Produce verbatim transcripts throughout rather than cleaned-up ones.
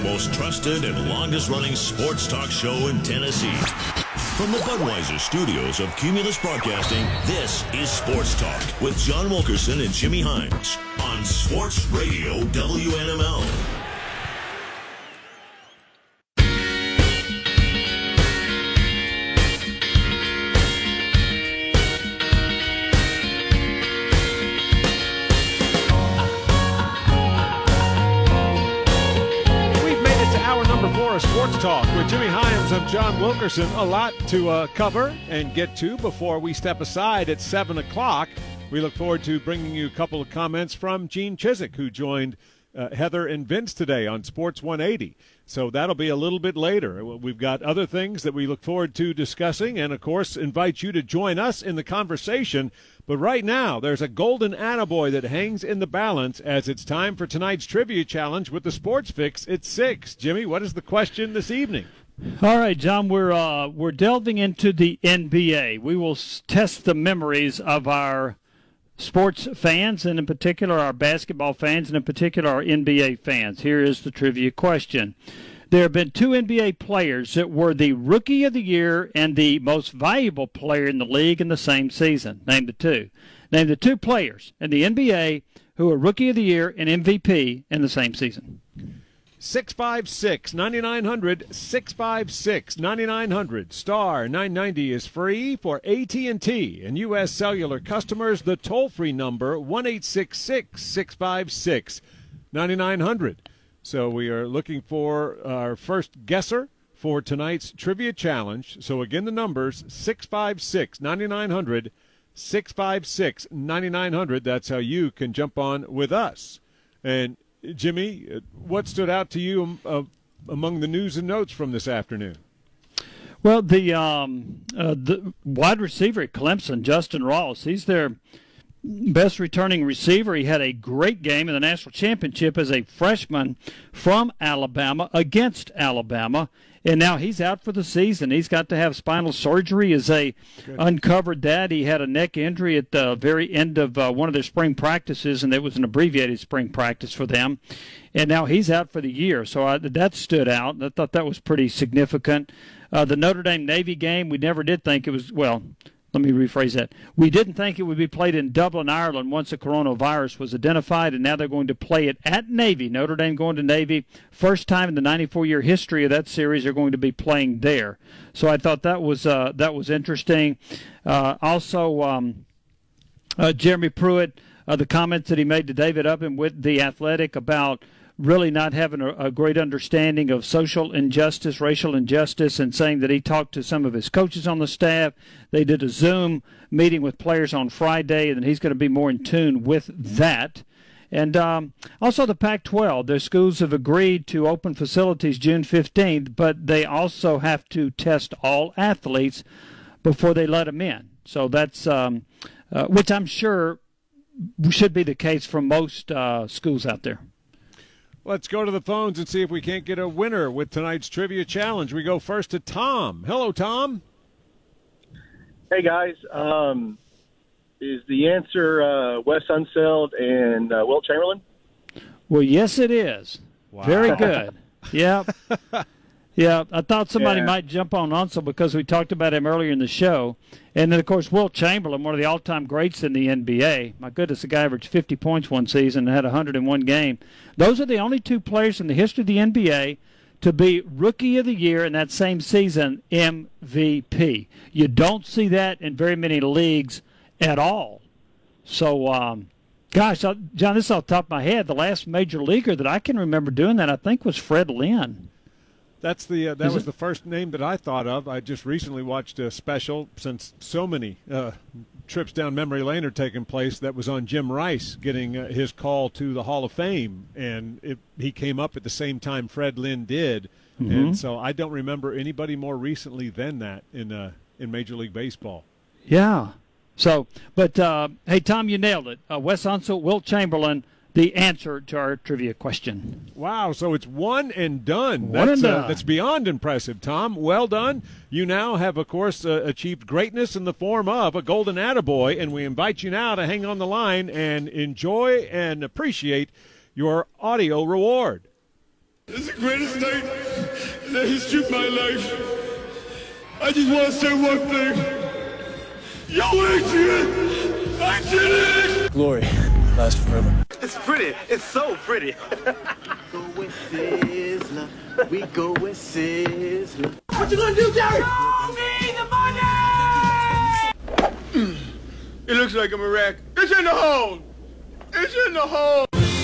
most trusted and longest-running sports talk show in Tennessee. From the Budweiser studios of Cumulus Broadcasting, this is Sports Talk with John Wilkerson and Jimmy Himes on Sports Radio W N M L. Sports Talk with Jimmy Himes. I'm John Wilkerson. A lot to uh, cover and get to before we step aside at seven o'clock. We look forward to bringing you a couple of comments from Gene Chizik, who joined uh, Heather and Vince today on Sports one eighty. So that'll be a little bit later. We've got other things that we look forward to discussing and, of course, invite you to join us in the conversation. But right now, there's a golden attaboy that hangs in the balance as it's time for tonight's trivia challenge with the Sports Fix at six. Jimmy, what is the question this evening? All right, John, we're uh, we're delving into the N B A. We will s- test the memories of our sports fans, and in particular our basketball fans, and in particular our N B A fans. Here is the trivia question. There have been two N B A players that were the Rookie of the Year and the most valuable player in the league in the same season. Name the two. Name the two players in the N B A who were Rookie of the Year and M V P in the same season. six five six, nine nine hundred, six five six, nine nine hundred. Star nine ninety is free for A T and T and U S Cellular customers. The toll-free number, one eight six six, six five six, nine nine hundred. So we are looking for our first guesser for tonight's trivia challenge. So again, the numbers, six five six, nine nine hundred, six five six, nine nine hundred. That's how you can jump on with us. And, Jimmy, what stood out to you uh, among the news and notes from this afternoon? Well, the, um, uh, the wide receiver at Clemson, Justin Ross, he's their best returning receiver. He had a great game in the national championship as a freshman from Alabama against Alabama, and now he's out for the season. He's got to have spinal surgery as they Good. uncovered that. He had a neck injury at the very end of uh, one of their spring practices, and it was an abbreviated spring practice for them, and now he's out for the year. So I, that stood out. I thought that was pretty significant. Uh, the Notre Dame-Navy game, we never did think it was, well, let me rephrase that. We didn't think it would be played in Dublin, Ireland once the coronavirus was identified, and now they're going to play it at Navy. Notre Dame going to Navy. First time in the ninety-four-year history of that series they're going to be playing there. So I thought that was uh, that was interesting. Uh, also, um, uh, Jeremy Pruitt, uh, the comments that he made to David Upham with The Athletic about really not having a, a great understanding of social injustice, racial injustice, and saying that he talked to some of his coaches on the staff. They did a Zoom meeting with players on Friday, and he's going to be more in tune with that. And um, also the Pac twelve, their schools have agreed to open facilities June fifteenth, but they also have to test all athletes before they let them in. So that's, um, uh, which I'm sure should be the case for most uh, schools out there. Let's go to the phones and see if we can't get a winner with tonight's trivia challenge. We go first to Tom. Hello, Tom. Hey, guys. Um, is the answer uh, Wes Unseld and uh, Wilt Chamberlain? Well, yes, it is. Wow. Very good. Yep. Yeah, I thought somebody Yeah. might jump on Unseld because we talked about him earlier in the show. And then, of course, Wilt Chamberlain, one of the all-time greats in the N B A. My goodness, the guy averaged fifty points one season and had one hundred one game. Those are the only two players in the history of the N B A to be Rookie of the Year in that same season, M V P. You don't see that in very many leagues at all. So, um, gosh, John, this is off the top of my head. The last major leaguer that I can remember doing that, I think, was Fred Lynn. That's the uh, that Is was it? the first name that I thought of. I just recently watched a special, since so many uh, trips down memory lane are taking place, that was on Jim Rice getting uh, his call to the Hall of Fame, and it, he came up at the same time Fred Lynn did, mm-hmm. and so I don't remember anybody more recently than that in uh, in Major League Baseball. Yeah. So, but uh, hey, Tom, you nailed it. Uh, Wes Unseld, Wilt Chamberlain, the answer to our trivia question. Wow, so it's one and done. One that's, and done. Uh, that's beyond impressive, Tom. Well done. You now have, of course, uh, achieved greatness in the form of a golden attaboy, and we invite you now to hang on the line and enjoy and appreciate your audio reward. It's the greatest night in the history of my life. I just want to say one thing. Yo, Adrian! I did it! Glory lasts forever. It's pretty. It's so pretty. Go with Sizzler. We go with Sizzler. What you gonna do, Jerry? Show me the money! It looks like I'm a wreck. It's in the hole! It's in the hole!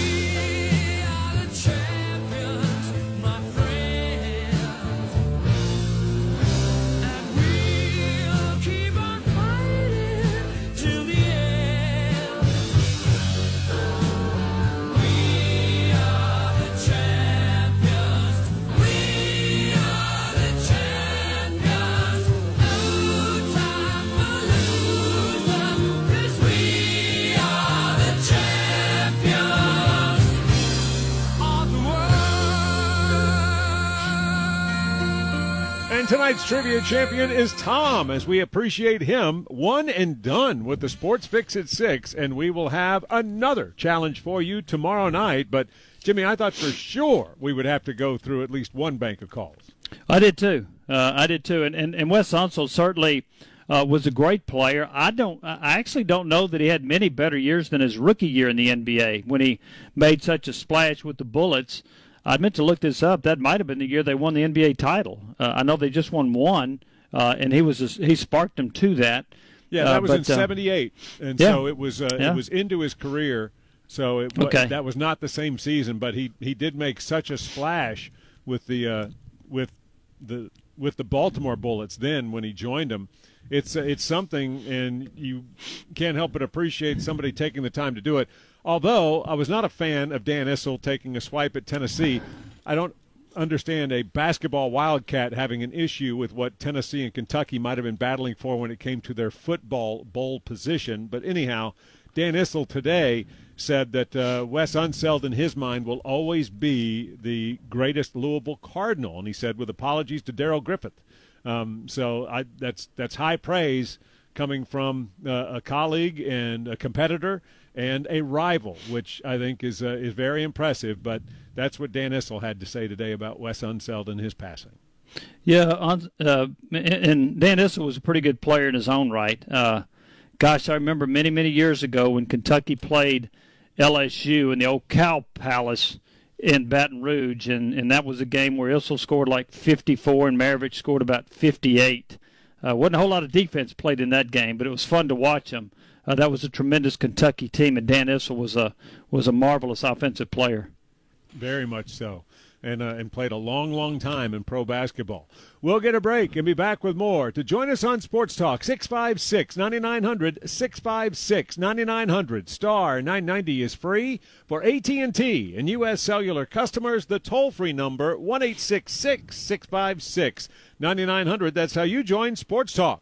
And tonight's trivia champion is Tom, as we appreciate him. One and done with the Sports Fix at six, and we will have another challenge for you tomorrow night. But, Jimmy, I thought for sure we would have to go through at least one bank of calls. I did too. Uh, I did too. And, and, and Wes Unseld certainly uh, was a great player. I don't. I actually don't know that he had many better years than his rookie year in the N B A when he made such a splash with the Bullets. I meant to look this up. That might have been the year they won the N B A title. Uh, I know they just won one, uh, and he was a, he sparked them to that. Yeah, that uh, was but, in seventy-eight, and yeah. so it was uh, Yeah. it was into his career. So it, Okay. that was not the same season, but he, he did make such a splash with the uh, with the with the Baltimore Bullets then when he joined them. It's uh, it's something, and you can't help but appreciate somebody taking the time to do it. Although I was not a fan of Dan Issel taking a swipe at Tennessee, I don't understand a basketball Wildcat having an issue with what Tennessee and Kentucky might have been battling for when it came to their football bowl position. But anyhow, Dan Issel today said that uh, Wes Unseld in his mind will always be the greatest Louisville Cardinal, and he said with apologies to Darrell Griffith. Um, so I, that's that's high praise coming from uh, a colleague and a competitor and a rival, which I think is uh, is very impressive. But that's what Dan Issel had to say today about Wes Unseld and his passing. Yeah, on, uh, and Dan Issel was a pretty good player in his own right. Uh, gosh, I remember many, many years ago when Kentucky played L S U in the old Cow Palace in Baton Rouge, and, and that was a game where Issel scored like fifty-four and Maravich scored about fifty-eight. Uh, wasn't a whole lot of defense played in that game, but it was fun to watch them. Uh, that was a tremendous Kentucky team, and Dan Issel was a was a marvelous offensive player. Very much so, and uh, and played a long, long time in pro basketball. We'll get a break and be back with more. To join us on Sports Talk, six five six, nine nine hundred, six five six, nine nine hundred, star nine ninety is free for A T and T and U S Cellular customers. The toll-free number, one eight six six, six five six, nine nine hundred. That's how you join Sports Talk.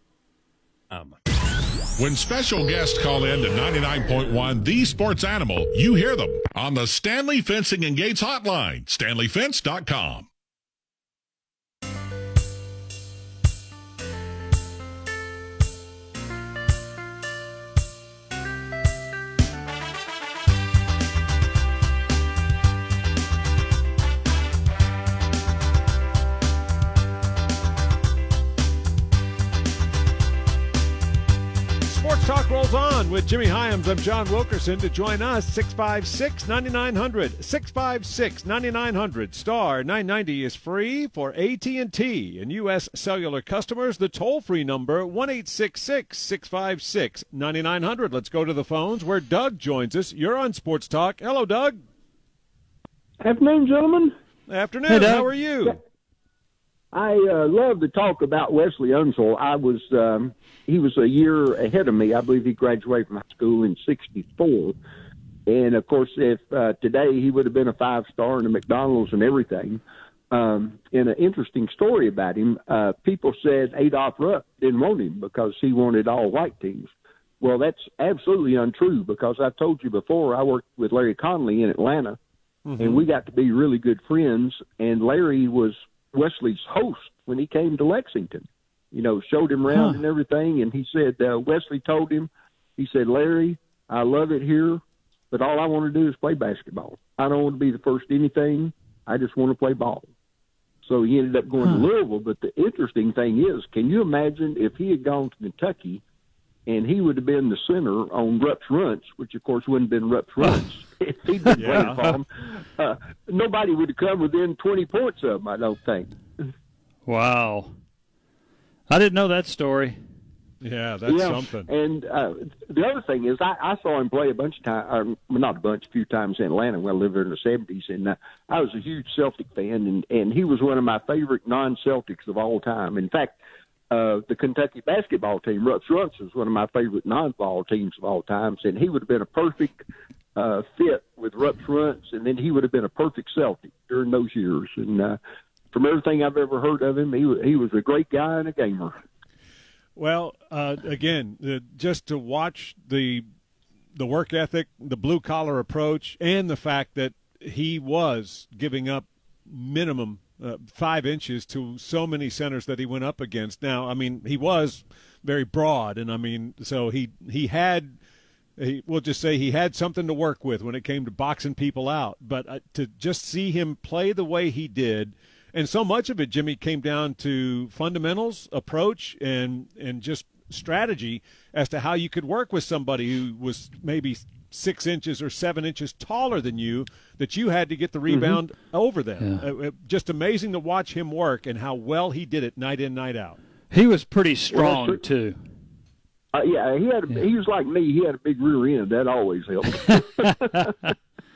Um. When special guests call in to ninety-nine point one The Sports Animal, you hear them on the Stanley Fencing and Gates hotline, stanley fence dot com. Talk rolls on with Jimmy Hyams. I'm John Wilkerson. To join us, six five six, nine nine hundred, six five six, nine nine hundred, star nine ninety is free for A T and T and U S Cellular customers. The toll-free number, one eight six six, six five six, nine nine hundred. Let's go to the phones where Doug joins us. You're on Sports Talk. Hello, Doug. Afternoon, gentlemen. Afternoon. Hey, Doug. How are you? I uh, love to talk about Wesley Unseld. I was um, he was a year ahead of me. I believe he graduated from high school in sixty-four. And, of course, if uh, today he would have been a five-star in the McDonald's and everything. Um, and an interesting story about him, uh, people said Adolph Rupp didn't want him because he wanted all-white teams. Well, that's absolutely untrue because I've told you before I worked with Larry Connolly in Atlanta, mm-hmm. and we got to be really good friends. And Larry was Wesley's host when he came to Lexington, you know, showed him around huh. and everything. And he said, uh, Wesley told him, he said, Larry, I love it here, but all I want to do is play basketball. I don't want to be the first anything. I just want to play ball. So he ended up going huh. to Louisville. But the interesting thing is, can you imagine if he had gone to Kentucky and he would have been the center on Rupp's Runts, which, of course, wouldn't have been Rupp's Runts. If he'd been Yeah. playing for him, uh, nobody would have come within twenty points of him, I don't think. Wow. I didn't know that story. Yeah, that's yeah. something. And uh, the other thing is, I, I saw him play a bunch of times, well, not a bunch, a few times in Atlanta when I lived there in the seventies, and uh, I was a huge Celtic fan, and, and he was one of my favorite non-Celtics of all time. In fact, uh, the Kentucky basketball team, Rupp's Runts, was one of my favorite non-ball teams of all times, and he would have been a perfect uh, fit with Rupp's Runts, and then he would have been a perfect Celtic during those years. And uh, from everything I've ever heard of him, he, he was a great guy and a gamer. Well, uh, again, uh, just to watch the the work ethic, the blue-collar approach, and the fact that he was giving up minimum uh, five inches to so many centers that he went up against. Now, I mean, he was very broad, and I mean, so he he had, he, we'll just say he had something to work with when it came to boxing people out. But uh, to just see him play the way he did, and so much of it, Jimmy, came down to fundamentals, approach, and and just strategy as to how you could work with somebody who was maybe six inches or seven inches taller than you, that you had to get the rebound mm-hmm. over them. Yeah. Uh, just amazing to watch him work and how well he did it night in, night out. He was pretty strong, well, too. Uh, yeah, he had. A, yeah. He was like me. He had a big rear end. That always helped.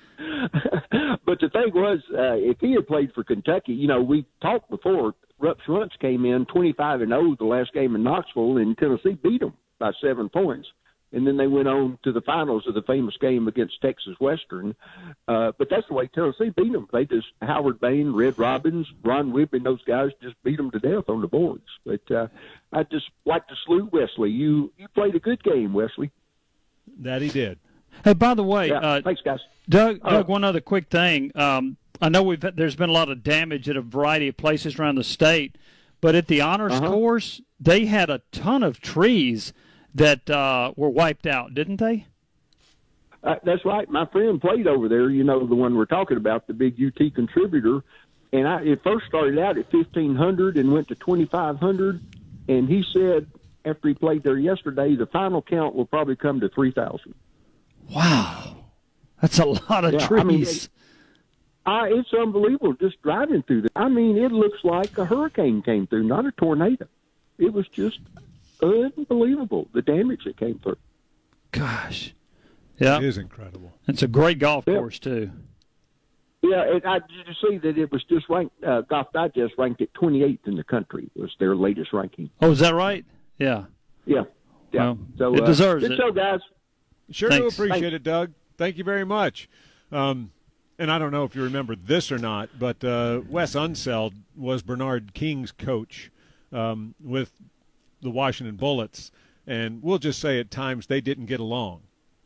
But the thing was, uh, if he had played for Kentucky, you know, we talked before, Rupp's Runts came in twenty-five and oh the last game in Knoxville, and Tennessee beat them by seven points. And then they went on to the finals of the famous game against Texas Western. Uh, but that's the way Tennessee beat them. They just, Howard Bain, Red Robbins, Ron Whibley, those guys just beat them to death on the boards. But uh, I just like to salute Wesley. You, you played a good game, Wesley. That he did. Hey, by the way, yeah, uh, thanks, guys. Doug, Uh, Doug, one other quick thing. Um, I know we've there's been a lot of damage at a variety of places around the state, but at the honors uh-huh. course, they had a ton of trees that uh, were wiped out, didn't they? Uh, that's right. My friend played over there, you know, the one we're talking about, the big U T contributor. And I, it first started out at fifteen hundred and went to twenty-five hundred. And he said after he played there yesterday, the final count will probably come to three thousand. Wow. That's a lot of yeah, trees. I mean, it, uh, it's unbelievable just driving through there. I mean, it looks like a hurricane came through, not a tornado. It was just unbelievable, the damage that came through. Gosh. Yeah. It is incredible. It's a great golf yeah. course, too. Yeah, and I did you see that it was just ranked, uh, Golf Digest ranked it twenty-eighth in the country, was their latest ranking. Oh, is that right? Yeah. Yeah. yeah. Well, so, it uh, deserves good it. show, guys. Sure Thanks. do appreciate Thanks. it, Doug. Thank you very much. Um, and I don't know if you remember this or not, but uh, Wes Unseld was Bernard King's coach um, with the Washington Bullets, and we'll just say at times they didn't get along.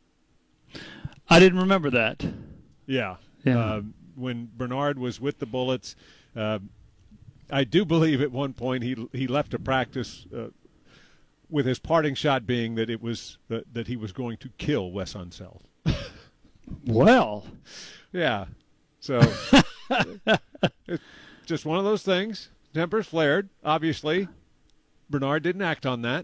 I didn't remember that. Yeah. Yeah. Uh, when Bernard was with the Bullets, uh, I do believe at one point he he left a practice uh, with his parting shot being that it was uh, that he was going to kill Wes Unseld. Well, yeah. So it's just one of those things. Tempers flared. Obviously, Bernard didn't act on that.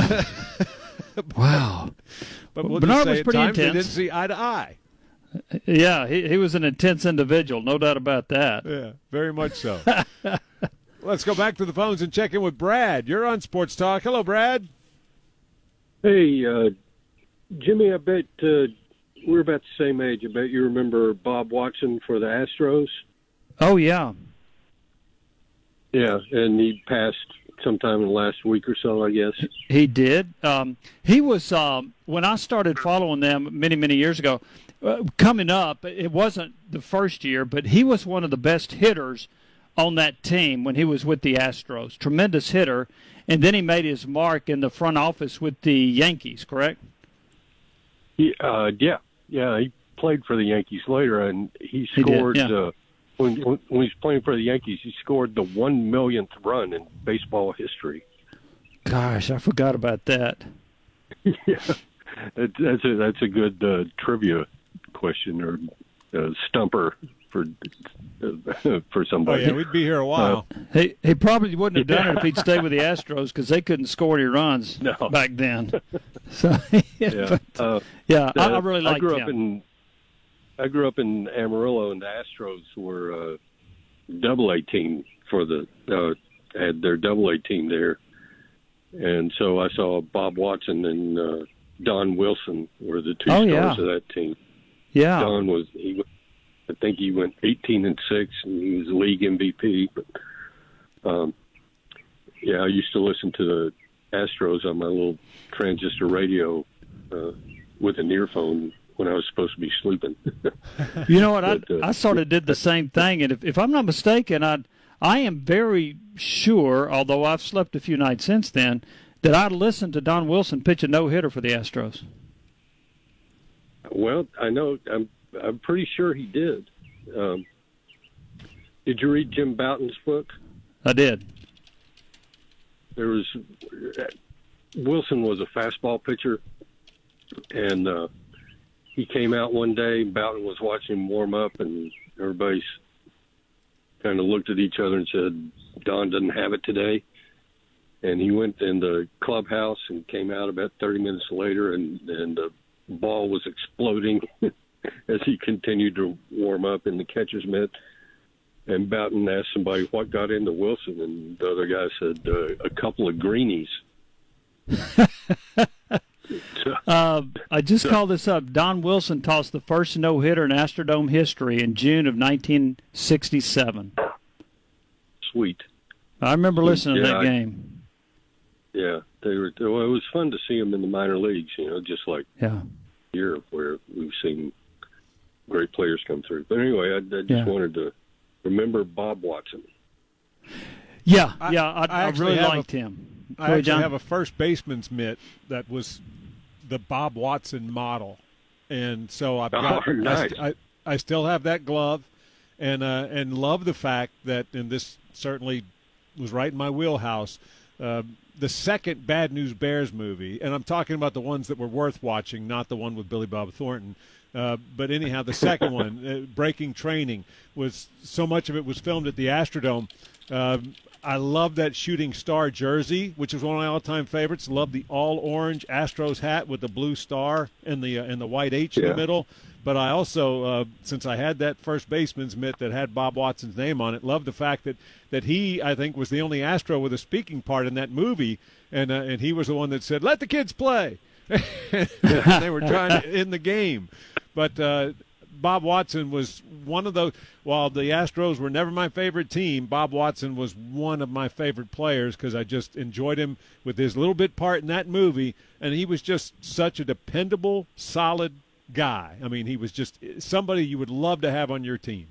wow. But we'll Bernard just say was at pretty times intense. they didn't see eye to eye. Yeah, he he was an intense individual, no doubt about that. Yeah, very much so. Let's go back to the phones and check in with Brad. You're on Sports Talk. Hello, Brad. Hey, uh, Jimmy, I bet uh, we're about the same age. I bet you remember Bob Watson for the Astros. Oh, yeah. Yeah, and he passed sometime in the last week or so, I guess. He did. Um, he was, um, when I started following them many, many years ago, uh, coming up, it wasn't the first year, but he was one of the best hitters on that team when he was with the Astros. Tremendous hitter. And then he made his mark in the front office with the Yankees, correct? He, uh, yeah, yeah. He played for the Yankees later, and he He did, scored yeah. uh, when, when when he's playing for the Yankees. He scored the one millionth run in baseball history. Gosh, I forgot about that. Yeah, that, that's a that's a good uh, trivia question or uh, stumper for for Oh, somebody. yeah, we'd be here a while. Uh, He he probably wouldn't have done it if he'd stayed with the Astros because they couldn't score any runs No. back then. So yeah, but, uh, yeah, I, uh, I really liked I grew him. up in I grew up in Amarillo, and the Astros were uh, double A team for the uh, had their double A team there, and so I saw Bob Watson and uh, Don Wilson were the two Oh, stars yeah. of that team. Yeah. Don was he went, I think he went eighteen and six, and he was league M V P. But um, yeah, I used to listen to the Astros on my little transistor radio uh, with an earphone when I was supposed to be sleeping. You know what? But, I uh, I sort of did the same thing, and if, if I'm not mistaken, I I am very sure, although I've slept a few nights since then, that I listened to Don Wilson pitch a no hitter for the Astros. Well, I know. I'm I'm pretty sure he did. Um, did you read Jim Bouton's book? I did. There was Wilson was a fastball pitcher, and uh, he came out one day. Bouton was watching him warm up, and everybody's kind of looked at each other and said, "Don doesn't have it today." And he went in the clubhouse and came out about thirty minutes later, and and the ball was exploding as he continued to warm up in the catcher's mitt. And Bouton asked somebody what got into Wilson, and the other guy said, uh, a couple of greenies. Uh, I just called this up. Don Wilson tossed the first no-hitter in Astrodome history in June of nineteen sixty-seven. Sweet. I remember listening to Yeah, that I- game. Yeah, they were. Well, it was fun to see him in the minor leagues, you know, just like Yeah. here where we've seen great players come through. But anyway, I, I just Yeah. wanted to remember Bob Watson. Yeah, I- yeah, I, I I, actually really have a- liked him. Go I ahead, actually John. have a first baseman's mitt that was the Bob Watson model, and so I've got. Oh, nice. I, st- I, I still have that glove, and uh, and love the fact that, and this certainly was right in my wheelhouse. Uh, the second Bad News Bears movie, and I'm talking about the ones that were worth watching, not the one with Billy Bob Thornton. Uh, but anyhow, the second one, uh, Breaking Training, was so much of it was filmed at the Astrodome. Um, I love that shooting star jersey, which is one of my all-time favorites. Love the all-orange Astros hat with the blue star and the uh, and the white H in Yeah. the middle. But I also, uh, since I had that first baseman's mitt that had Bob Watson's name on it, love the fact that, that he, I think, was the only Astro with a speaking part in that movie, and uh, and he was the one that said, "Let the kids play." They were trying to end the game. But uh, Bob Watson was one of those. While the Astros were never my favorite team, Bob Watson was one of my favorite players because I just enjoyed him with his little bit part in that movie, and he was just such a dependable, solid guy. I mean, he was just somebody you would love to have on your team.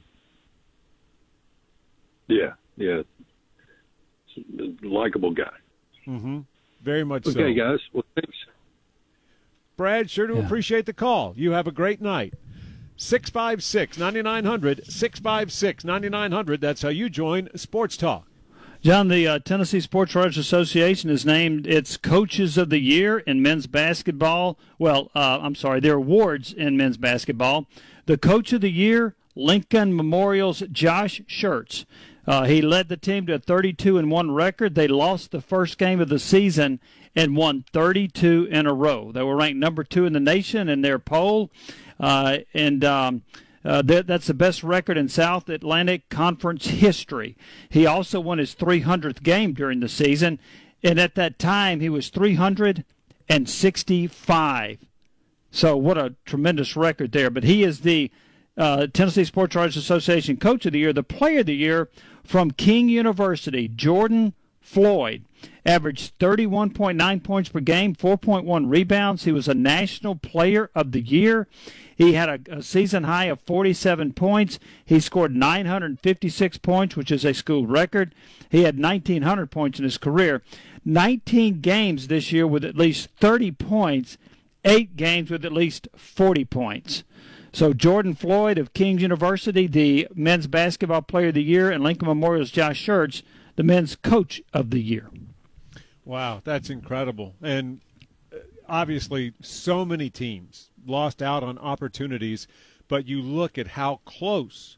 Yeah, yeah. Likable guy. Mm-hmm. Very much so. Okay, guys. Well, thanks. Brad, sure do Yeah. appreciate the call. You have a great night. six five six, nine nine hundred, six five six, nine nine hundred. That's how you join Sports Talk. John, the uh, Tennessee Sports Writers Association has named its Coaches of the Year in men's basketball. Well, uh, I'm sorry, their awards in men's basketball. The Coach of the Year, Lincoln Memorial's Josh Schertz. Uh, he led the team to a thirty-two and one record. They lost the first game of the season and won thirty-two in a row. They were ranked number two in the nation in their poll, uh, and um, uh, that, that's the best record in South Atlantic Conference history. He also won his three hundredth game during the season, and at that time he was three hundred sixty-five. So what a tremendous record there. But he is the uh, Tennessee Sports Writers Association Coach of the Year. The Player of the Year from King University, Jordan Floyd, averaged thirty-one point nine points per game, four point one rebounds. He was a National Player of the Year. He had a, a season high of forty-seven points. He scored nine hundred fifty-six points, which is a school record. He had nineteen hundred points in his career. nineteen games this year with at least thirty points, eight games with at least forty points. So Jordan Floyd of King's University, the men's basketball player of the year, and Lincoln Memorial's Josh Schertz, the men's coach of the year. Wow, that's incredible. And uh, obviously so many teams lost out on opportunities, but you look at how close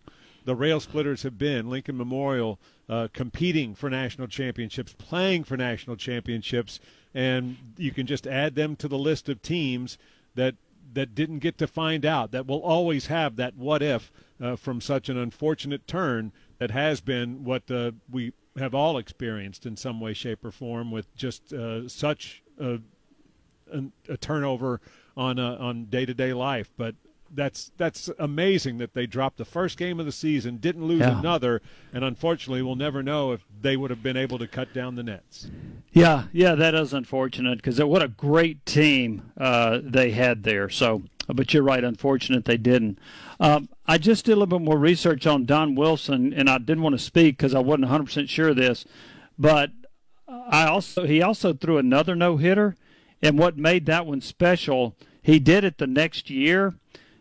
the Rail Splitters have been, Lincoln Memorial uh, competing for national championships, playing for national championships, and you can just add them to the list of teams that that didn't get to find out, that will always have that what if uh, from such an unfortunate turn that has been what uh, we have all experienced in some way, shape, or form, with just uh, such a, a, a turnover on uh, on day-to-day life. But that's that's amazing that they dropped the first game of the season, didn't lose yeah. another, and unfortunately we'll never know if they would have been able to cut down the nets. Yeah, yeah, that is unfortunate because what a great team uh, they had there. So, but you're right, unfortunate they didn't. Um, I just did a little bit more research on Don Wilson, and I didn't want to speak because I wasn't one hundred percent sure of this, but I also he also threw another no-hitter, and what made that one special, he did it the next year.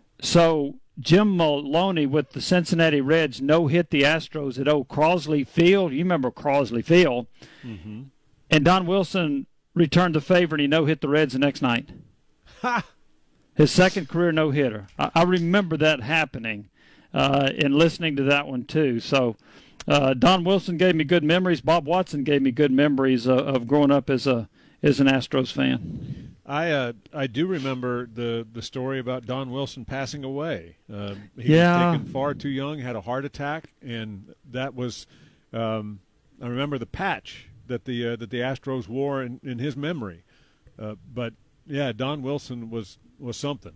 So Jim Maloney with the Cincinnati Reds no-hit the Astros at old Crosley Field. You remember Crosley Field. Mm-hmm. And Don Wilson returned the favor, and he no-hit the Reds the next night. Ha! His second career no-hitter. I, I remember that happening uh, and listening to that one too. So uh, Don Wilson gave me good memories. Bob Watson gave me good memories uh, of growing up as a as an Astros fan. I uh, I do remember the, the story about Don Wilson passing away. Uh, he yeah. was taken far too young, had a heart attack, and that was um, I remember the patch that the uh, that the Astros wore in, in his memory. Uh, but yeah, Don Wilson was, was something.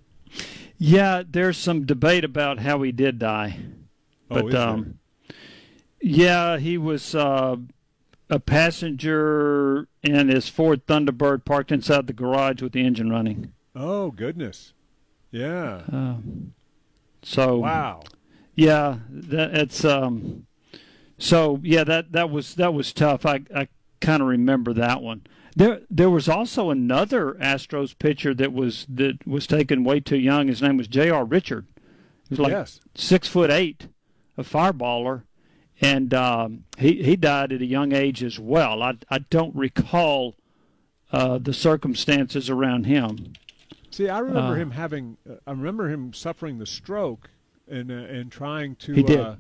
Yeah, there's some debate about how he did die. Oh, but is there? um, yeah, he was uh, a passenger in his Ford Thunderbird parked inside the garage with the engine running. Oh, goodness. Yeah. Uh, so wow. Yeah, that it's um so yeah, that that was that was tough. I I kind of remember that one. There there was also another Astros pitcher that was that was taken way too young. His name was J R Richard. He was like yes. six foot eight, a fireballer. And um, he he died at a young age as well. I I don't recall uh, the circumstances around him. See, I remember uh, him having. Uh, I remember him suffering the stroke and uh, and trying to. He did. Uh,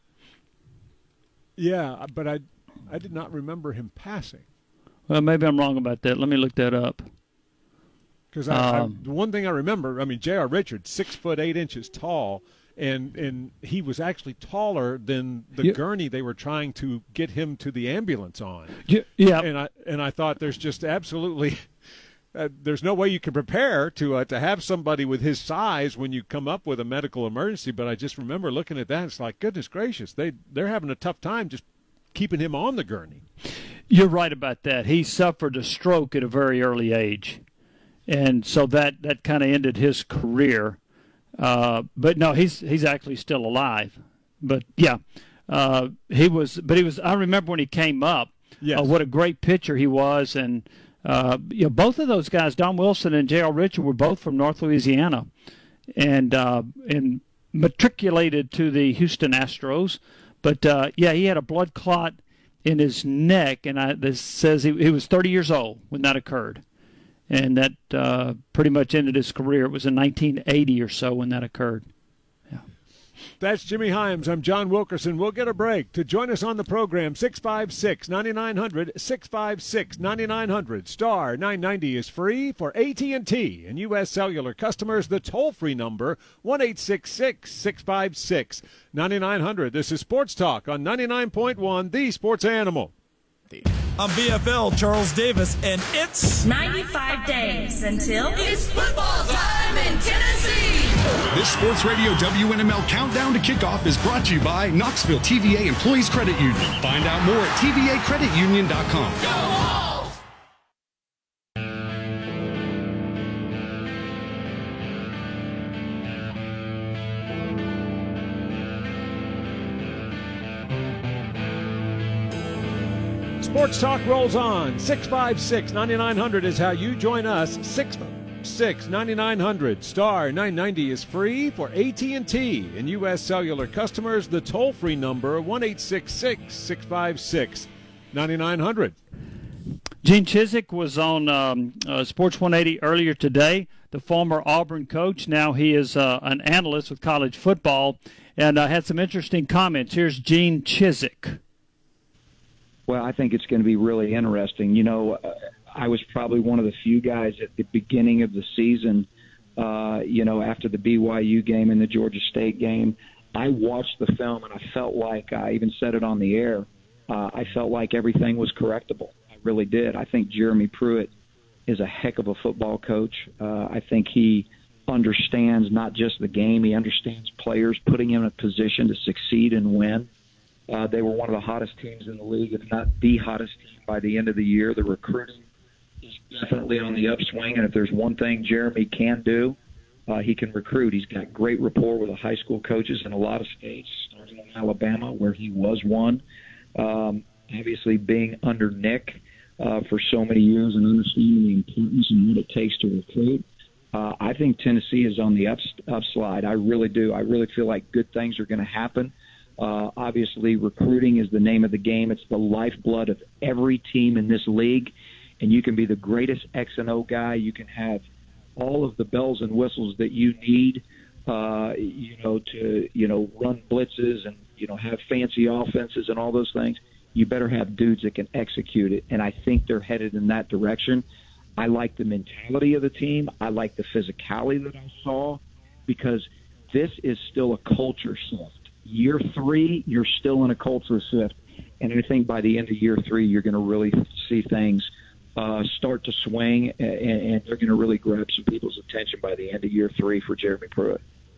yeah, but I I did not remember him passing. Well, maybe I'm wrong about that. Let me look that up. Because I, Um, I, the one thing I remember, I mean, J R Richards, six foot eight inches tall. And and he was actually taller than the Yeah. gurney they were trying to get him to the ambulance on. Yeah, yeah. And I and I thought there's just absolutely uh, there's no way you can prepare to uh, to have somebody with his size when you come up with a medical emergency. But I just remember looking at that. It's like, goodness gracious, they they're having a tough time just keeping him on the gurney. You're right about that. He suffered a stroke at a very early age, and so that that kind of ended his career. Uh, but no, he's he's actually still alive. But yeah, uh, he was. But he was. I remember when he came up. Yes. Uh, what a great pitcher he was, and uh, you know, both of those guys, Don Wilson and J R Richard, were both from North Louisiana, and uh, and matriculated to the Houston Astros. But uh, yeah, he had a blood clot in his neck, and I, this says he, he was thirty years old when that occurred. And that uh, pretty much ended his career. It was in nineteen eighty or so when that occurred. Yeah. That's Jimmy Hyams. I'm John Wilkerson. We'll get a break. To join us on the program, six five six, nine nine hundred, six five six, nine nine hundred. Star nine ninety is free for A T and T and U S Cellular customers. The toll-free number, one eight six six, six five six, nine nine hundred. This is Sports Talk on ninety-nine point one, The Sports Animal. I'm B F L Charles Davis, and it's ninety-five days until it's football time in Tennessee. This Sports Radio W N M L Countdown to Kickoff is brought to you by Knoxville T V A Employees Credit Union. Find out more at T V A credit union dot com. Go Hawks! Sports Talk rolls on. six five six, nine nine hundred is how you join us. six five six, nine nine hundred. Star nine ninety is free for A T and T and U S Cellular customers. The toll-free number, one eight six six, six five six, nine nine hundred. Gene Chizik was on um, uh, Sports one eighty earlier today. the former Auburn coach. Now he is uh, an analyst with college football, and uh, had some interesting comments. Here's Gene Chizik. Well, I think it's going to be really interesting. You know, uh, I was probably one of the few guys at the beginning of the season, uh, you know, after the B Y U game and the Georgia State game. I watched the film, and I felt like, I even said it on the air, uh, I felt like everything was correctable. I really did. I think Jeremy Pruitt is a heck of a football coach. Uh, I think he understands not just the game, he understands players, putting him in a position to succeed and win. Uh, they were one of the hottest teams in the league, if not the hottest team by the end of the year. The recruiting is definitely on the upswing, and if there's one thing Jeremy can do, uh, he can recruit. He's got great rapport with the high school coaches in a lot of states, starting in Alabama, where he was one. Um, obviously, being under Nick uh, for so many years and understanding the importance and what it takes to recruit, uh, I think Tennessee is on the ups, upslide. I really do. I really feel like good things are going to happen. Uh, obviously, recruiting is the name of the game. It's the lifeblood of every team in this league, and you can be the greatest X and O guy. You can have all of the bells and whistles that you need, uh, you know, to you know run blitzes and you know have fancy offenses and all those things. You better have dudes that can execute it, and I think they're headed in that direction. I like the mentality of the team. I like the physicality that I saw, because this is still a culture shift. Year three, you're still in a culture shift, and I think by the end of year three, you're going to really see things uh, start to swing, and, and they're going to really grab some people's attention by the end of year three for Jeremy Pruitt.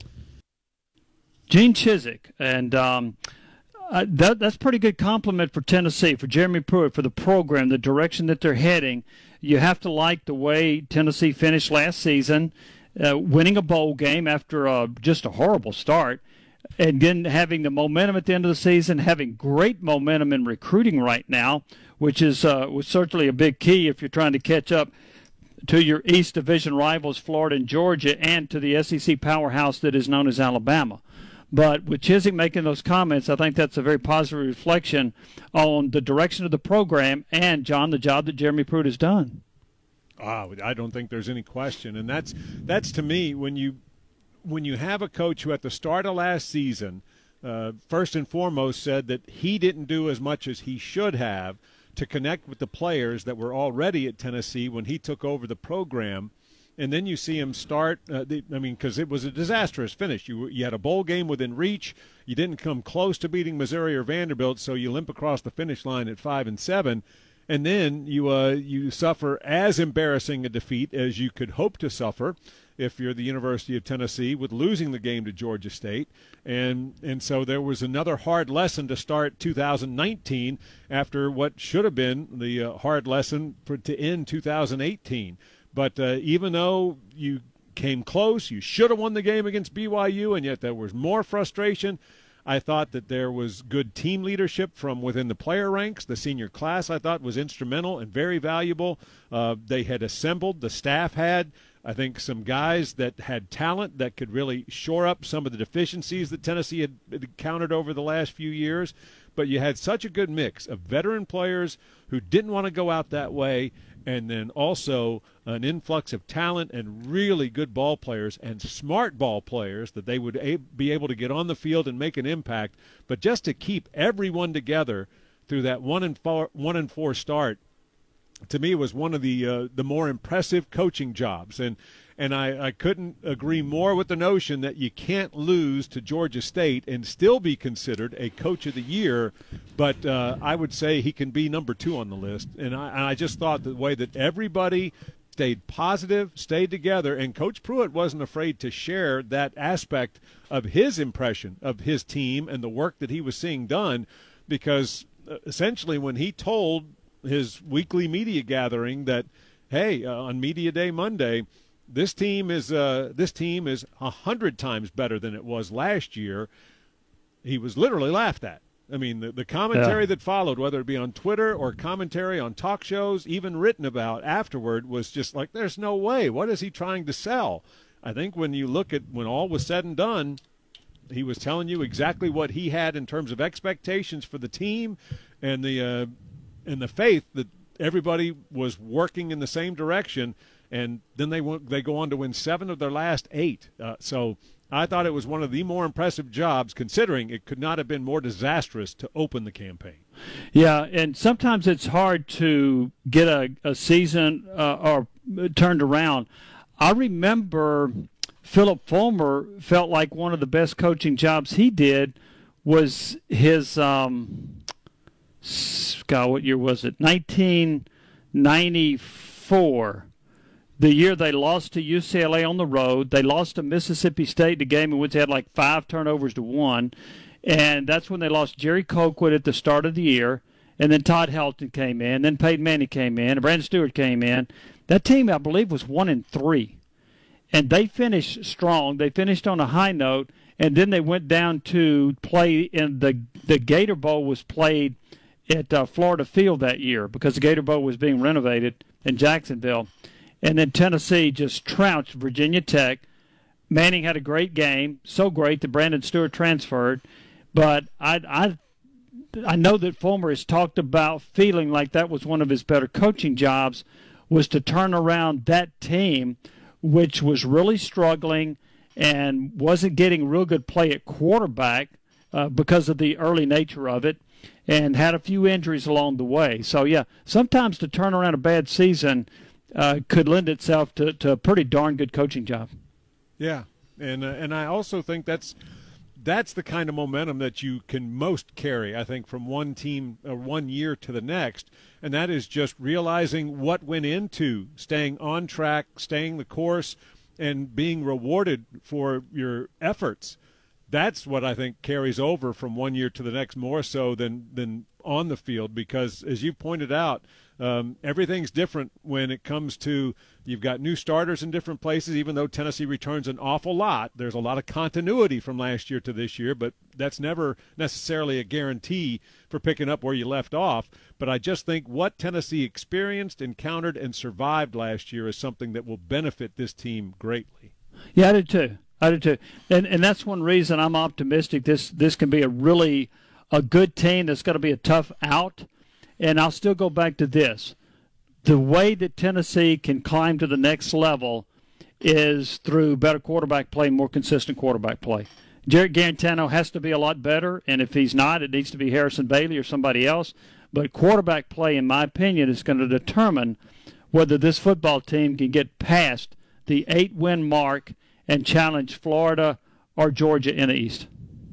Gene Chizik, and um, uh, that, that's a pretty good compliment for Tennessee, for Jeremy Pruitt, for the program, the direction that they're heading. You have to like the way Tennessee finished last season, uh, winning a bowl game after uh, just a horrible start. And then having the momentum at the end of the season, having great momentum in recruiting right now, which is uh, was certainly a big key if you're trying to catch up to your East Division rivals, Florida and Georgia, and to the S E C powerhouse that is known as Alabama. But with Chizik making those comments, I think that's a very positive reflection on the direction of the program and, John, the job that Jeremy Pruitt has done. Oh, I don't think there's any question. And that's that's to me, when you when you have a coach who at the start of last season, uh, first and foremost said that he didn't do as much as he should have to connect with the players that were already at Tennessee when he took over the program, and then you see him start, uh, the, I mean, because it was a disastrous finish. You, you had a bowl game within reach. You didn't come close to beating Missouri or Vanderbilt, so you limp across the finish line at five and seven. And then you uh, you suffer as embarrassing a defeat as you could hope to suffer if you're the University of Tennessee, with losing the game to Georgia State. And and so there was another hard lesson to start two thousand nineteen after what should have been the uh, hard lesson for, to end two thousand eighteen. But uh, even though you came close, you should have won the game against B Y U, and yet there was more frustration. I thought that there was good team leadership from within the player ranks. The senior class, I thought, was instrumental and very valuable. Uh, they had assembled, the staff had, I think, some guys that had talent that could really shore up some of the deficiencies that Tennessee had encountered over the last few years. But you had such a good mix of veteran players who didn't want to go out that way, and then also an influx of talent and really good ball players and smart ball players that they would a- be able to get on the field and make an impact. But just to keep everyone together through that one and four, one and four start, to me, was one of the uh, the more impressive coaching jobs. And and I, I couldn't agree more with the notion that you can't lose to Georgia State and still be considered a coach of the year. But uh, I would say he can be number two on the list. And I, and I just thought the way that everybody stayed positive, stayed together, and Coach Pruitt wasn't afraid to share that aspect of his impression of his team and the work that he was seeing done, because essentially when he told his weekly media gathering that, hey, uh, on Media Day Monday, this team is uh, this team is a hundred times better than it was last year, he was literally laughed at. I mean, the, the commentary yeah. that followed, whether it be on Twitter or commentary on talk shows, even written about afterward, was just like, there's no way. What is he trying to sell? I think when you look at when all was said and done, he was telling you exactly what he had in terms of expectations for the team and the uh, and the faith that everybody was working in the same direction. and then they went, they go on to win seven of their last eight. Uh, so I thought it was one of the more impressive jobs, considering it could not have been more disastrous to open the campaign. Yeah, and sometimes it's hard to get a, a season uh, or turned around. I remember Philip Fulmer felt like one of the best coaching jobs he did was his, um, God, what year was it? nineteen ninety-four. The year they lost to U C L A on the road. They lost to Mississippi State, the game in which they had like five turnovers to one. And that's when they lost Jerry Colquitt at the start of the year. And then Todd Helton came in. Then Peyton Manning came in. And Brandon Stewart came in. That team, I believe, was one and three. And they finished strong. They finished on a high note. And then they went down to play in the the Gator Bowl was played at uh, Florida Field that year because the Gator Bowl was being renovated in Jacksonville. And then Tennessee just trounced Virginia Tech. Manning had a great game, so great that Brandon Stewart transferred. But I, I, I know that Fulmer has talked about feeling like that was one of his better coaching jobs, was to turn around that team, which was really struggling and wasn't getting real good play at quarterback uh, because of the early nature of it, and had a few injuries along the way. So, yeah, sometimes to turn around a bad season uh, could lend itself to, to a pretty darn good coaching job. Yeah, and uh, and I also think that's that's the kind of momentum that you can most carry, I think, from one team or one year to the next, and that is just realizing what went into staying on track, staying the course, and being rewarded for your efforts. That's what I think carries over from one year to the next more so than, than on the field, because, as you pointed out, um, everything's different when it comes to you've got new starters in different places. Even though Tennessee returns an awful lot, there's a lot of continuity from last year to this year, but that's never necessarily a guarantee for picking up where you left off. But I just think what Tennessee experienced, encountered, and survived last year is something that will benefit this team greatly. Yeah, I do too. I do too. And and that's one reason I'm optimistic. This this can be a really a good team that's going to be a tough out. And I'll still go back to this. The way that Tennessee can climb to the next level is through better quarterback play, more consistent quarterback play. Jarrett Garantano has to be a lot better, and if he's not, it needs to be Harrison Bailey or somebody else. But quarterback play, in my opinion, is going to determine whether this football team can get past the eight-win mark and challenge Florida or Georgia in the East.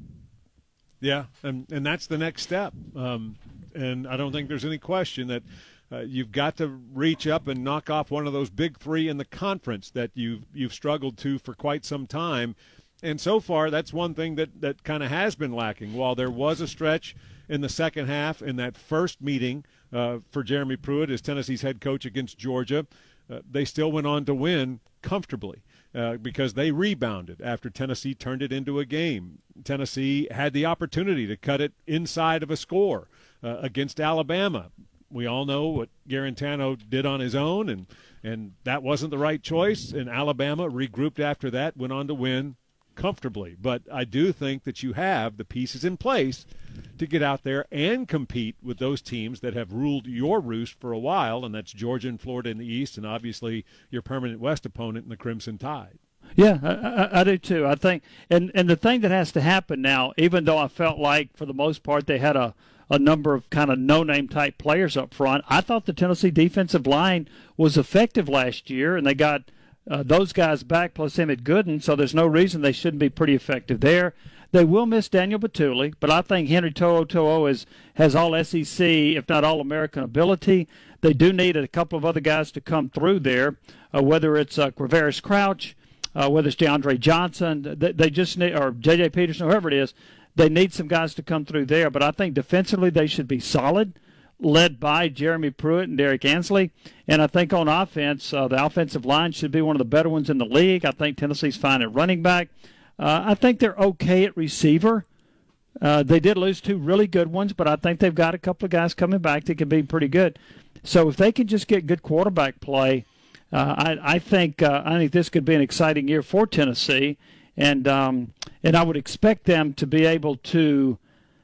Yeah, and, and that's the next step. Um, and I don't think there's any question that uh, you've got to reach up and knock off one of those big three in the conference that you've, you've struggled to for quite some time. And so far, that's one thing that, that kind of has been lacking. While there was a stretch in the second half in that first meeting uh, for Jeremy Pruitt as Tennessee's head coach against Georgia, uh, they still went on to win comfortably. Uh, because they rebounded after Tennessee turned it into a game. Tennessee had the opportunity to cut it inside of a score uh, against Alabama. We all know what Garantano did on his own, and, and that wasn't the right choice. And Alabama regrouped after that, went on to win comfortably. But I do think that you have the pieces in place to get out there and compete with those teams that have ruled your roost for a while, and that's Georgia and Florida in the East, and obviously your permanent West opponent in the Crimson Tide. Yeah, I, I, I do too. I think, and, and the thing that has to happen now, even though I felt like for the most part they had a, a number of kind of no-name type players up front, I thought the Tennessee defensive line was effective last year, and they got uh, those guys back plus Emmett Gooden, so there's no reason they shouldn't be pretty effective there. They will miss Daniel Batuli, but I think Henry To'oTo'o is, has all S E C, if not all-American ability. They do need a couple of other guys to come through there, uh, whether it's uh, Quavaris Crouch, uh, whether it's DeAndre Johnson. They, they just need, or J J Peterson, whoever it is, they need some guys to come through there. But I think defensively they should be solid, led by Jeremy Pruitt and Derek Ansley. And I think on offense, uh, the offensive line should be one of the better ones in the league. I think Tennessee's fine at running back. Uh, I think they're okay at receiver. Uh, they did lose two really good ones, but I think they've got a couple of guys coming back that can be pretty good. So if they can just get good quarterback play, uh, I, I think uh, I think this could be an exciting year for Tennessee, and um, and I would expect them to be able to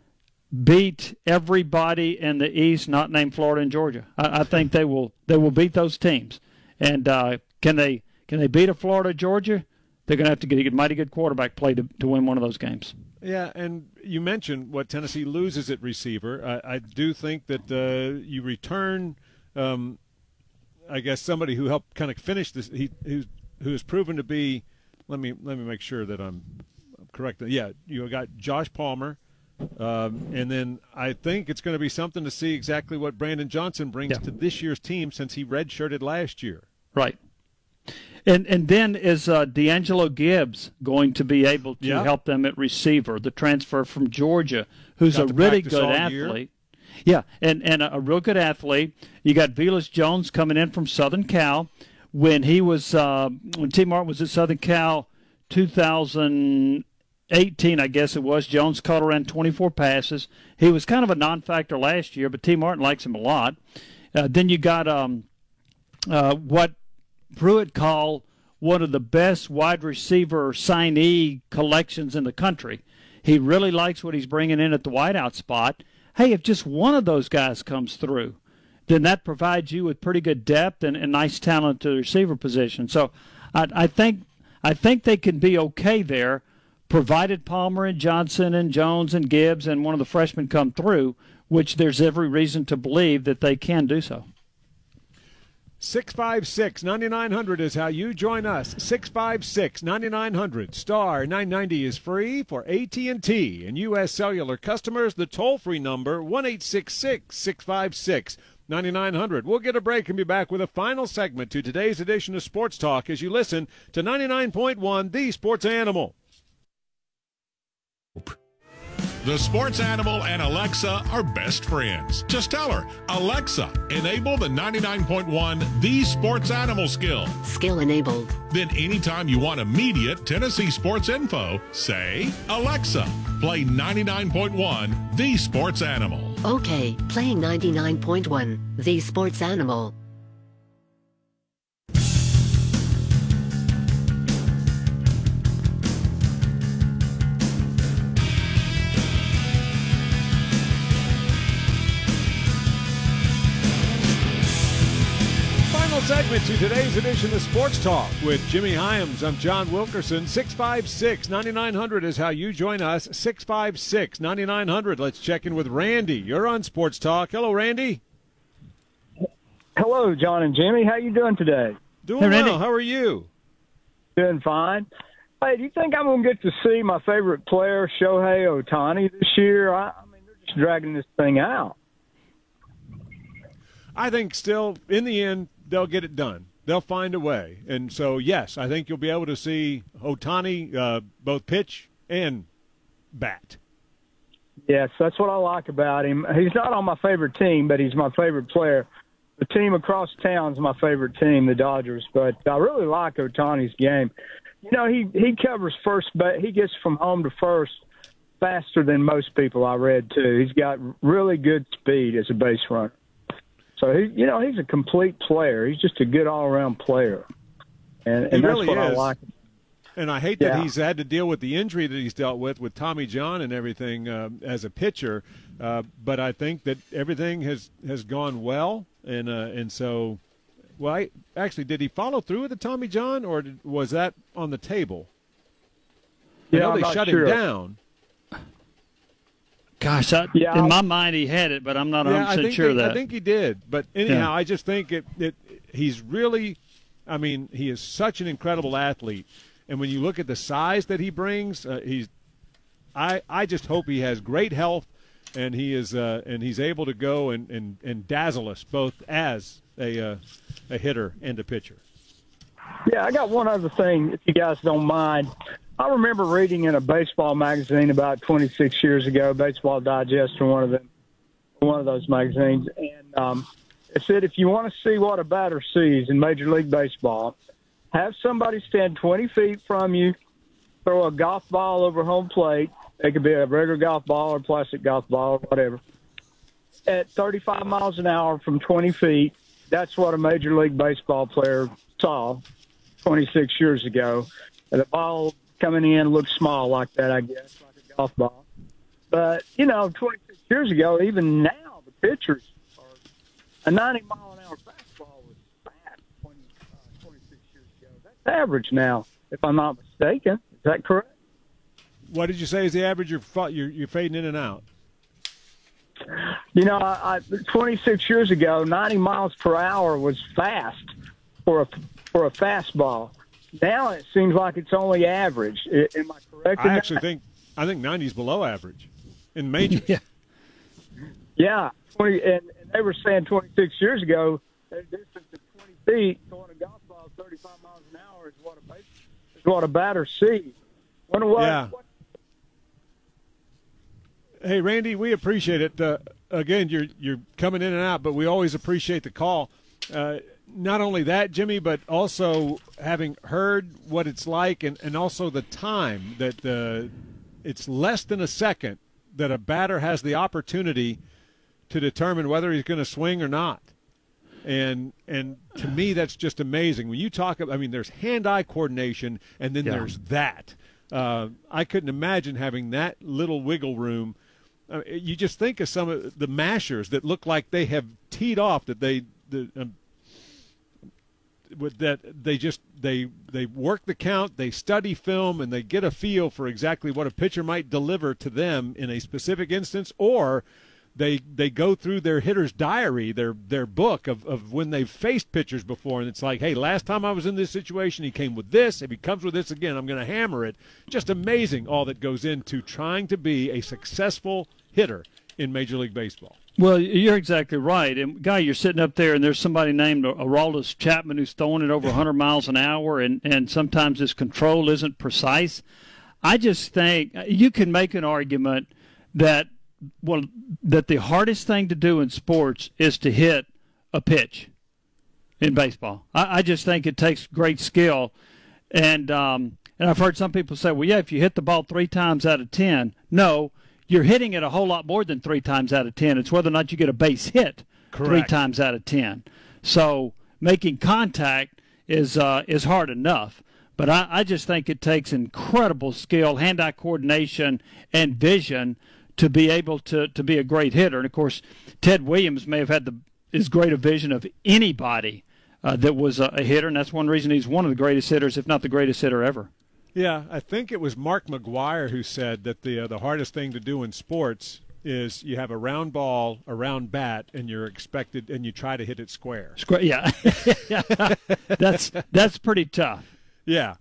beat everybody in the East, not named Florida and Georgia. I, I think they will they will beat those teams, and uh, Can they can they beat a Florida Georgia? They're going to have to get a mighty good quarterback play to, to win one of those games. Yeah, and you mentioned what Tennessee loses at receiver. I, I do think that uh, you return, um, I guess, somebody who helped kind of finish this. He who who has proven to be. Let me let me make sure that I'm correct. Yeah, you got Josh Palmer, um, and then I think it's going to be something to see exactly what Brandon Johnson brings Yeah. to this year's team since he redshirted last year. Right. And and then is uh, D'Angelo Gibbs going to be able to Yeah. help them at receiver, the transfer from Georgia, who's Got a to really practice good all year. athlete. Yeah, and, and a, a real good athlete. You got Velus Jones coming in from Southern Cal. When he was uh, when T. Martin was at Southern Cal, two thousand eighteen, I guess it was. Jones caught around twenty-four passes. He was kind of a non-factor last year, but T. Martin likes him a lot. Uh, then you got um, uh, what Pruitt called one of the best wide receiver signee collections in the country. He really likes what he's bringing in at the wideout spot. Hey, if just one of those guys comes through, then that provides you with pretty good depth and, and nice talent to the receiver position. So I, I think I think they can be okay there, provided Palmer and Johnson and Jones and Gibbs and one of the freshmen come through, which there's every reason to believe that they can do so. six five six, nine nine hundred is how you join us. six five six, nine nine hundred. Star nine ninety is free for A T and T. And U S Cellular customers, the toll-free number, one eight six six, six five six, nine nine hundred. We'll get a break and be back with a final segment to today's edition of Sports Talk as you listen to ninety-nine point one, The Sports Animal. The Sports Animal and Alexa are best friends. Just tell her, Alexa, enable the ninety-nine point one The Sports Animal skill. Skill enabled. Then anytime you want immediate Tennessee sports info, say, Alexa, play ninety-nine point one The Sports Animal. Okay, playing ninety-nine point one, The Sports Animal. Final segment to today's edition of Sports Talk with Jimmy Hyams. I'm John Wilkerson. six five six, nine nine hundred is how you join us. six five six, nine nine hundred. Let's check in with Randy. You're on Sports Talk. Hello, Randy. Hello, John and Jimmy. How you doing today? Doing hey, well. How are you? Doing fine. Hey, do you think I'm going to get to see my favorite player, Shohei Ohtani, this year? I, I mean, they're just dragging this thing out. I think still, in the end, they'll get it done. They'll find a way. And so, yes, I think you'll be able to see Ohtani uh, both pitch and bat. Yes, that's what I like about him. He's not on my favorite team, but he's my favorite player. The team across town is my favorite team, the Dodgers. But I really like Ohtani's game. You know, he, he covers first base. He gets from home to first faster than most people I read, too. He's got really good speed as a base runner. So, he, you know, he's a complete player. He's just a good all-around player. And, and he that's really what is. I like. And I hate yeah. that he's had to deal with the injury that he's dealt with with Tommy John and everything uh, as a pitcher. Uh, but I think that everything has, has gone well. And uh, and so, well, I, actually, did he follow through with the Tommy John, or did, was that on the table? Yeah, I know I'm they not shut sure. him down. Gosh, I, yeah, in I'll, my mind he had it, but I'm not yeah, one hundred percent I think sure they, of that. I think he did. But anyhow, Yeah. I just think it, it he's really, I mean, he is such an incredible athlete. And when you look at the size that he brings, uh, he's I, I just hope he has great health and he is uh, and he's able to go and, and, and dazzle us both as a uh, a hitter and a pitcher. Yeah, I got one other thing, if you guys don't mind. I remember reading in a baseball magazine about twenty-six years ago, Baseball Digest, or one of them, one of those magazines, and um, it said if you want to see what a batter sees in Major League Baseball, have somebody stand twenty feet from you, throw a golf ball over home plate. It could be a regular golf ball or plastic golf ball or whatever. At thirty-five miles an hour from twenty feet, that's what a Major League Baseball player saw twenty-six years ago. And the ball coming in looked small like that, I guess, like a golf ball. But, you know, twenty-six years ago, even now, the pitchers are a ninety mile an hour fastball was bad twenty, uh, twenty-six average now, if I'm not mistaken. Is that correct? What did you say is the average you're, you're, you're fading in and out? You know, I, I, twenty-six years ago, ninety miles per hour was fast for a for a fastball. Now it seems like it's only average. Am I correct? I actually think I think ninety is below average in majors. yeah, yeah. twenty, and, and they were saying twenty-six years ago, the distance of twenty feet throwing a golf ball thirty-five miles an hour is what a is what a batter sees. Wonder what, yeah. what Hey, Randy, we appreciate it. Uh, again, you're you're coming in and out, but we always appreciate the call. Uh, not only that, Jimmy, but also having heard what it's like and, and also the time that uh, it's less than a second that a batter has the opportunity to determine whether he's going to swing or not. And and to me, that's just amazing. When you talk about, I mean, there's hand-eye coordination, and then yeah. there's that. Uh, I couldn't imagine having that little wiggle room. Uh, you just think of some of the mashers that look like they have teed off, that they the, um, with that they just they they work the count, they study film, and they get a feel for exactly what a pitcher might deliver to them in a specific instance, or they they go through their hitter's diary, their their book of, of when they've faced pitchers before, and it's like, hey, last time I was in this situation, he came with this. If he comes with this again, I'm going to hammer it. Just amazing all that goes into trying to be a successful hitter in Major League Baseball. Well, you're exactly right. And, Guy, you're sitting up there, and there's somebody named Aroldis Chapman who's throwing it over one hundred miles an hour, and, and sometimes his control isn't precise. I just think you can make an argument that, well, that the hardest thing to do in sports is to hit a pitch in baseball. I, I just think it takes great skill. And, um, and I've heard some people say, well, yeah, if you hit the ball three times out of ten. No, you're hitting it a whole lot more than three times out of ten. It's whether or not you get a base hit Correct. three times out of ten. So making contact is uh, is hard enough. But I, I just think it takes incredible skill, hand-eye coordination, and vision to be able to, to be a great hitter. And, of course, Ted Williams may have had the as great a vision of anybody uh, that was a, a hitter, and that's one reason he's one of the greatest hitters, if not the greatest hitter ever. Yeah, I think it was Mark McGwire who said that the uh, the hardest thing to do in sports is you have a round ball, a round bat, and you're expected, and you try to hit it square. Square, yeah. that's that's pretty tough. Yeah.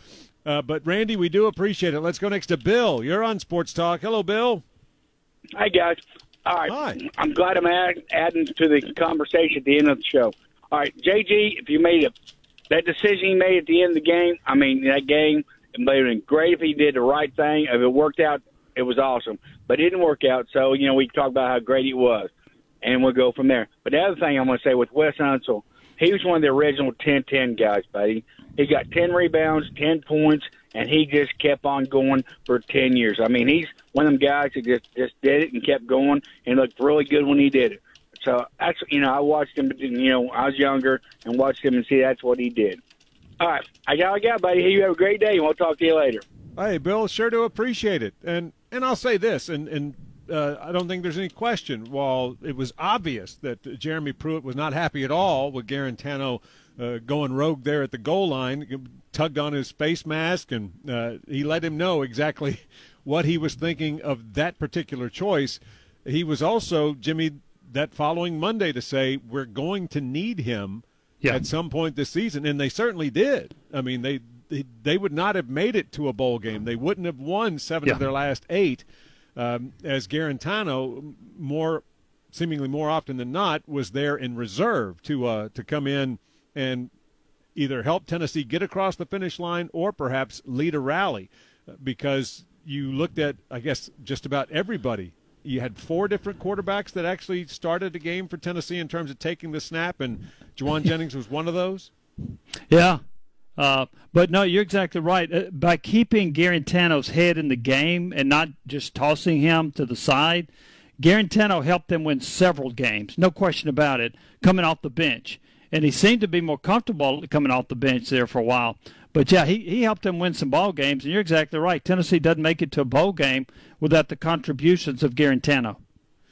Uh, but, Randy, we do appreciate it. Let's go next to Bill. You're on Sports Talk. Hello, Bill. Hi, guys. All right. Hi. I'm glad I'm add, adding to the conversation at the end of the show. All right, J G, if you made it, that decision he made at the end of the game, I mean, that game, it would have been great if he did the right thing. If it worked out, it was awesome. But it didn't work out, so, you know, we talk about how great it was, and we'll go from there. But the other thing I'm going to say with Wes Unseld, he was one of the original ten ten guys, buddy. He got ten rebounds, ten points, and he just kept on going for ten years. I mean, he's one of them guys who just, just did it and kept going and looked really good when he did it. So, that's you know, I watched him, you know, I was younger and watched him and see that's what he did. All right, I got all I got, buddy. You have a great day, and we'll talk to you later. Hey, Bill, sure do appreciate it. And and I'll say this, and, and uh, I don't think there's any question, while it was obvious that Jeremy Pruitt was not happy at all with Garantano uh, going rogue there at the goal line, tugged on his face mask, and uh, he let him know exactly what he was thinking of that particular choice. He was also, Jimmy, that following Monday to say, we're going to need him yeah. at some point this season, and they certainly did. I mean, they they, they would not have made it to a bowl game. They wouldn't have won seven yeah. of their last eight, um, as Garantano, more seemingly more often than not, was there in reserve to uh, to come in and either help Tennessee get across the finish line or perhaps lead a rally, because you looked at, I guess, just about everybody. You had four different quarterbacks that actually started a game for Tennessee in terms of taking the snap, and Juwan Jennings was one of those. Yeah. Uh, but, no, you're exactly right. Uh, by keeping Garantano's head in the game and not just tossing him to the side, Garantano helped them win several games, no question about it, coming off the bench. And he seemed to be more comfortable coming off the bench there for a while. But, yeah, he, he helped them win some ball games, and you're exactly right. Tennessee doesn't make it to a bowl game without the contributions of Garantano.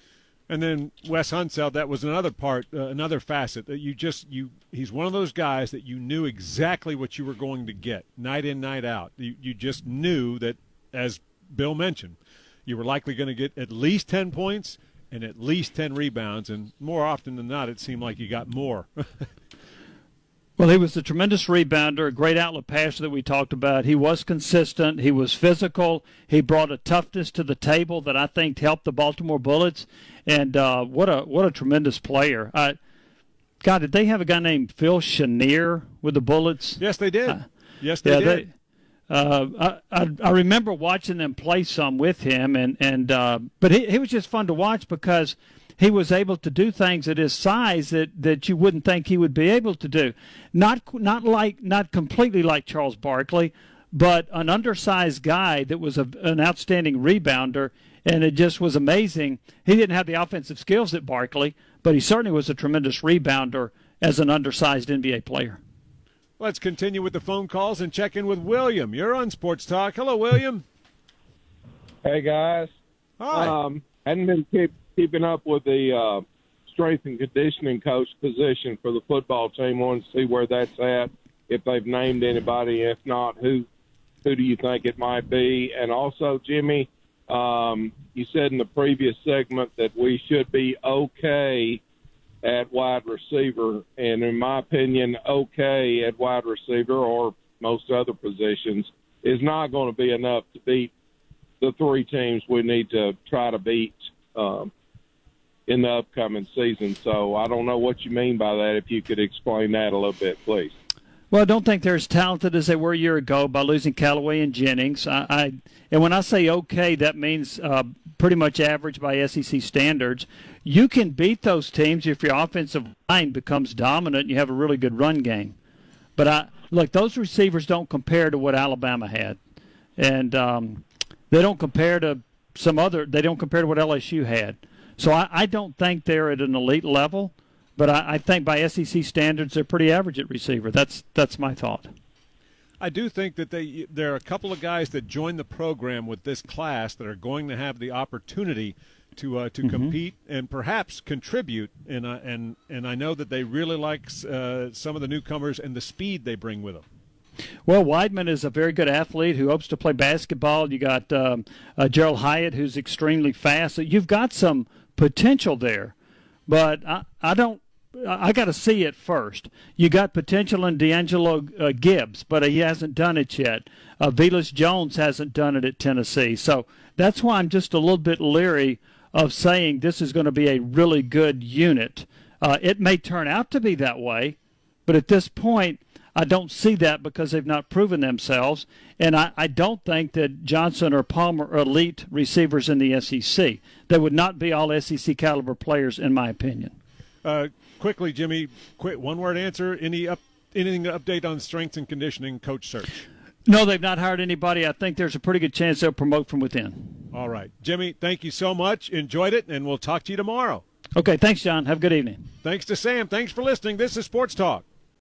And then Wes Unseld, that was another part, uh, another facet that you just you. He's one of those guys that you knew exactly what you were going to get night in, night out. You you just knew that, as Bill mentioned, you were likely going to get at least ten points and at least ten rebounds, and more often than not, it seemed like you got more. Well, he was a tremendous rebounder, a great outlet passer that we talked about. He was consistent. He was physical. He brought a toughness to the table that I think helped the Baltimore Bullets. And uh, what a what a tremendous player. Uh, God, did they have a guy named Phil Chenier with the Bullets? Yes, they did. Uh, yes, they yeah, did. They, uh, I, I, I remember watching them play some with him, and, and uh, but he, he was just fun to watch because – he was able to do things at his size that, that you wouldn't think he would be able to do. Not not like not completely like Charles Barkley, but an undersized guy that was a, an outstanding rebounder, and it just was amazing. He didn't have the offensive skills that Barkley, but he certainly was a tremendous rebounder as an undersized N B A player. Let's continue with the phone calls and check in with William. You're on Sports Talk. Hello, William. Hey, guys. Hi. Um, hadn't been keep, keeping up with the uh, strength and conditioning coach position for the football team. Wanted to see where that's at, if they've named anybody. If not, who who do you think it might be? And also, Jimmy, um, you said in the previous segment that we should be okay at wide receiver. And in my opinion, okay at wide receiver or most other positions is not going to be enough to beat the three teams we need to try to beat um, in the upcoming season. So I don't know what you mean by that. If you could explain that a little bit, please. Well, I don't think they're as talented as they were a year ago by losing Callaway and Jennings. I, I and when I say okay, that means uh, pretty much average by S E C standards. You can beat those teams if your offensive line becomes dominant and you have a really good run game. But I look, those receivers don't compare to what Alabama had, and um, they don't compare to some other. They don't compare to what L S U had. So I, I don't think they're at an elite level. But I, I think by S E C standards, they're pretty average at receiver. That's that's my thought. I do think that they there are a couple of guys that joined the program with this class that are going to have the opportunity to uh, to mm-hmm. compete and perhaps contribute. And uh, and and I know that they really like uh, some of the newcomers and the speed they bring with them. Well, Weidman is a very good athlete who hopes to play basketball. You got um, uh, Gerald Hyatt, who's extremely fast. So you've got some potential there, but I, I don't. I got to see it first. You got potential in D'Angelo uh, Gibbs, but he hasn't done it yet. Uh, Velus Jones hasn't done it at Tennessee. So that's why I'm just a little bit leery of saying this is going to be a really good unit. Uh, it may turn out to be that way, but at this point, I don't see that because they've not proven themselves. And I, I don't think that Johnson or Palmer are elite receivers in the S E C. They would not be all S E C caliber players, in my opinion. Uh, quickly, Jimmy, quick one-word answer. Any up, anything to update on strength and conditioning coach search? No, they've not hired anybody. I think there's a pretty good chance they'll promote from within. All right. Jimmy, thank you so much. Enjoyed it, and we'll talk to you tomorrow. Okay, thanks, John. Have a good evening. Thanks to Sam. Thanks for listening. This is Sports Talk.